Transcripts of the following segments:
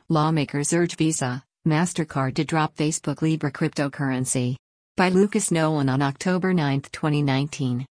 Lawmakers urge Visa, MasterCard to drop Facebook Libra cryptocurrency. By Lucas Nolan on October 9, 2019.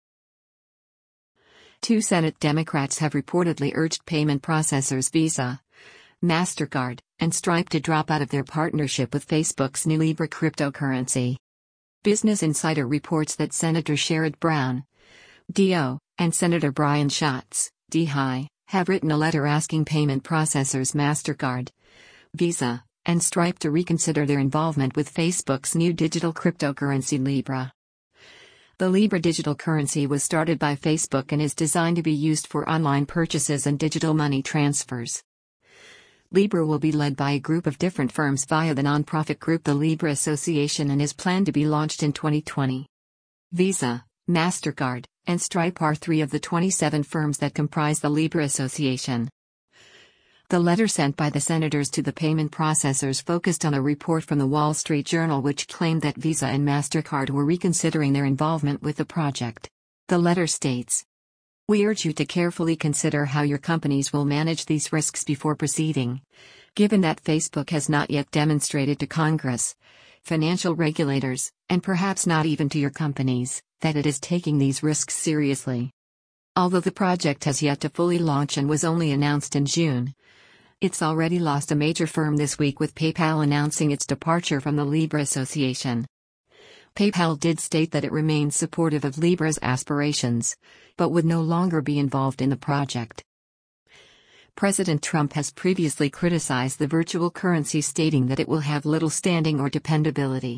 Two Senate Democrats have reportedly urged payment processors Visa, MasterCard, and Stripe to drop out of their partnership with Facebook's new Libra cryptocurrency. Business Insider reports that Senator Sherrod Brown, D.O., and Senator Brian Schatz, D.High, have written a letter asking payment processors MasterCard, Visa, and Stripe to reconsider their involvement with Facebook's new digital cryptocurrency Libra. The Libra digital currency was started by Facebook and is designed to be used for online purchases and digital money transfers. Libra will be led by a group of different firms via the nonprofit group the Libra Association and is planned to be launched in 2020. Visa, MasterCard, and Stripe are 3 of the 27 firms that comprise the Libra Association. The letter sent by the senators to the payment processors focused on a report from the Wall Street Journal which claimed that Visa and MasterCard were reconsidering their involvement with the project. The letter states, "We urge you to carefully consider how your companies will manage these risks before proceeding, given that Facebook has not yet demonstrated to Congress, financial regulators, and perhaps not even to your companies, that it is taking these risks seriously." Although the project has yet to fully launch and was only announced in June, it's already lost a major firm this week with PayPal announcing its departure from the Libra Association. PayPal did state that it remains supportive of Libra's aspirations, but would no longer be involved in the project. President Trump has previously criticized the virtual currency, stating that it will have little standing or dependability.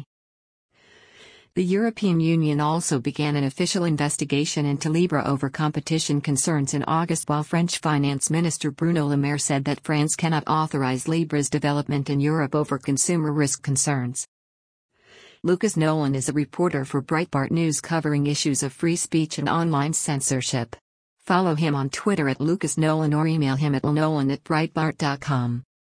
The European Union also began an official investigation into Libra over competition concerns in August, while French Finance Minister Bruno Le Maire said that France cannot authorize Libra's development in Europe over consumer risk concerns. Lucas Nolan is a reporter for Breitbart News covering issues of free speech and online censorship. Follow him on Twitter @LucasNolan or email him at lnolan@breitbart.com.